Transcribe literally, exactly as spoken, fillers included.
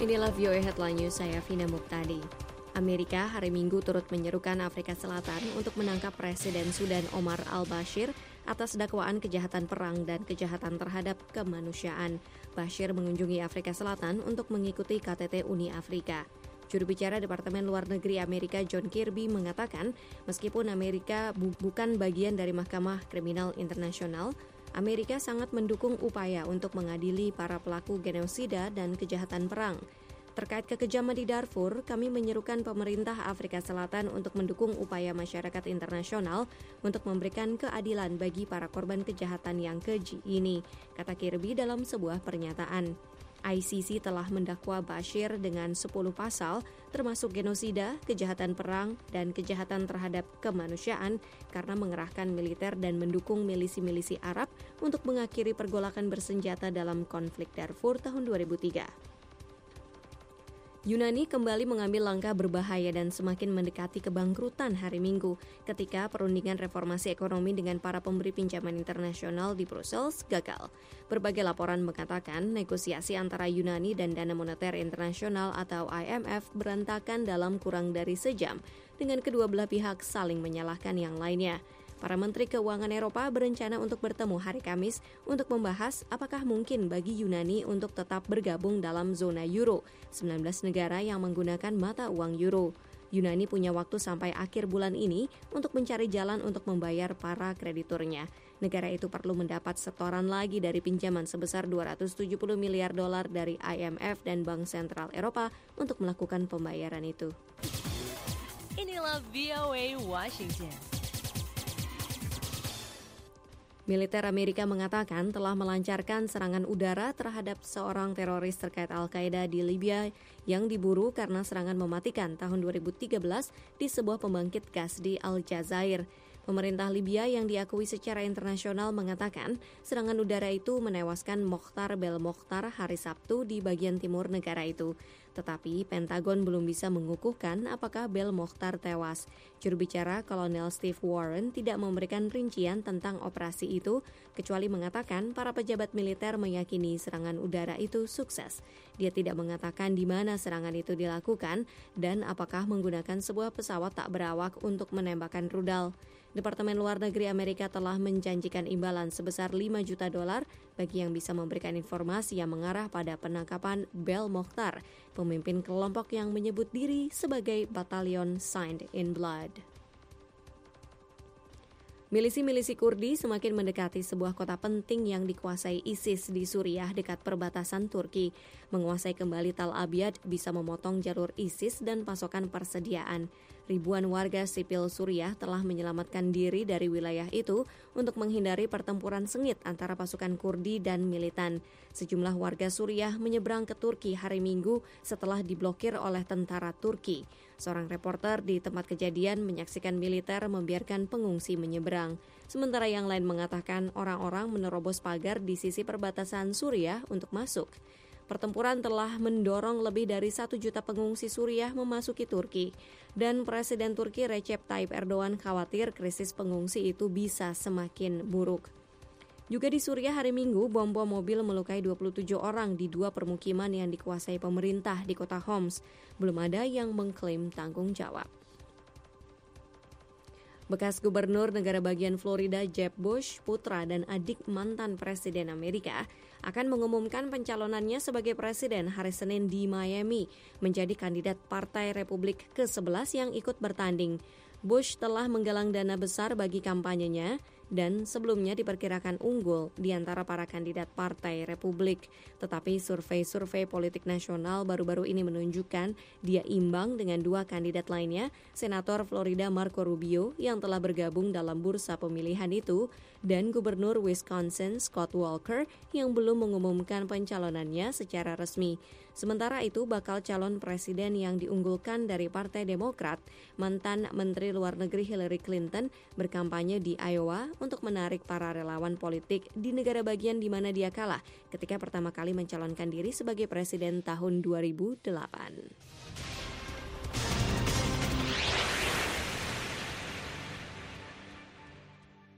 Inilah V O A Headline News, saya Vina Muqtadi. Amerika hari Minggu turut menyerukan Afrika Selatan untuk menangkap Presiden Sudan Omar al-Bashir atas dakwaan kejahatan perang dan kejahatan terhadap kemanusiaan. Bashir mengunjungi Afrika Selatan untuk mengikuti K T T Uni Afrika. Juru bicara Departemen Luar Negeri Amerika John Kirby mengatakan, meskipun Amerika bu- bukan bagian dari Mahkamah Kriminal Internasional, Amerika sangat mendukung upaya untuk mengadili para pelaku genosida dan kejahatan perang. Terkait kekejaman di Darfur, kami menyerukan pemerintah Afrika Selatan untuk mendukung upaya masyarakat internasional untuk memberikan keadilan bagi para korban kejahatan yang keji ini, kata Kirby dalam sebuah pernyataan. I C C telah mendakwa Bashir dengan sepuluh pasal, termasuk genosida, kejahatan perang, dan kejahatan terhadap kemanusiaan karena mengerahkan militer dan mendukung milisi-milisi Arab untuk mengakhiri pergolakan bersenjata dalam konflik Darfur tahun dua ribu tiga. Yunani kembali mengambil langkah berbahaya dan semakin mendekati kebangkrutan hari Minggu ketika perundingan reformasi ekonomi dengan para pemberi pinjaman internasional di Brussels gagal. Berbagai laporan mengatakan negosiasi antara Yunani dan Dana Moneter Internasional atau I M F berantakan dalam kurang dari sejam dengan kedua belah pihak saling menyalahkan yang lainnya. Para Menteri Keuangan Eropa berencana untuk bertemu hari Kamis untuk membahas apakah mungkin bagi Yunani untuk tetap bergabung dalam zona euro, sembilan belas negara yang menggunakan mata uang euro. Yunani punya waktu sampai akhir bulan ini untuk mencari jalan untuk membayar para krediturnya. Negara itu perlu mendapat setoran lagi dari pinjaman sebesar dua ratus tujuh puluh miliar dolar dari I M F dan Bank Sentral Eropa untuk melakukan pembayaran itu. Inilah V O A Washington. Militer Amerika mengatakan telah melancarkan serangan udara terhadap seorang teroris terkait Al-Qaeda di Libya yang diburu karena serangan mematikan tahun dua ribu tiga belas di sebuah pembangkit gas di Aljazair. Pemerintah Libya yang diakui secara internasional mengatakan serangan udara itu menewaskan Mokhtar Belmokhtar hari Sabtu di bagian timur negara itu. Tetapi Pentagon belum bisa mengukuhkan apakah Belmokhtar tewas. Juru bicara Kolonel Steve Warren tidak memberikan rincian tentang operasi itu, kecuali mengatakan para pejabat militer meyakini serangan udara itu sukses. Dia tidak mengatakan di mana serangan itu dilakukan dan apakah menggunakan sebuah pesawat tak berawak untuk menembakkan rudal. Departemen Luar Negeri Amerika telah menjanjikan imbalan sebesar lima juta dolar bagi yang bisa memberikan informasi yang mengarah pada penangkapan Belmokhtar, pemimpin kelompok yang menyebut diri sebagai Batalion Signed in Blood. Milisi-milisi Kurdi semakin mendekati sebuah kota penting yang dikuasai ISIS di Suriah dekat perbatasan Turki. Menguasai kembali Tal Abyad bisa memotong jalur ISIS dan pasokan persediaan. Ribuan warga sipil Suriah telah menyelamatkan diri dari wilayah itu untuk menghindari pertempuran sengit antara pasukan Kurdi dan militan. Sejumlah warga Suriah menyeberang ke Turki hari Minggu setelah diblokir oleh tentara Turki. Seorang reporter di tempat kejadian menyaksikan militer membiarkan pengungsi menyeberang. Sementara yang lain mengatakan orang-orang menerobos pagar di sisi perbatasan Suriah untuk masuk. Pertempuran telah mendorong lebih dari satu juta pengungsi Suriah memasuki Turki. Dan Presiden Turki Recep Tayyip Erdogan khawatir krisis pengungsi itu bisa semakin buruk. Juga di Suriah hari Minggu, bom-bom mobil melukai dua puluh tujuh orang di dua permukiman yang dikuasai pemerintah di kota Homs. Belum ada yang mengklaim tanggung jawab. Bekas gubernur negara bagian Florida Jeb Bush, putra dan adik mantan Presiden Amerika, akan mengumumkan pencalonannya sebagai presiden hari Senin di Miami, menjadi kandidat Partai Republik ke sebelas yang ikut bertanding. Bush telah menggalang dana besar bagi kampanyenya dan sebelumnya diperkirakan unggul di antara para kandidat Partai Republik. Tetapi survei-survei politik nasional baru-baru ini menunjukkan dia imbang dengan dua kandidat lainnya, Senator Florida Marco Rubio yang telah bergabung dalam bursa pemilihan itu, dan Gubernur Wisconsin Scott Walker yang belum mengumumkan pencalonannya secara resmi. Sementara itu, bakal calon presiden yang diunggulkan dari Partai Demokrat, mantan Menteri Luar Negeri Hillary Clinton, berkampanye di Iowa untuk menarik para relawan politik di negara bagian di mana dia kalah ketika pertama kali mencalonkan diri sebagai presiden tahun dua ribu delapan.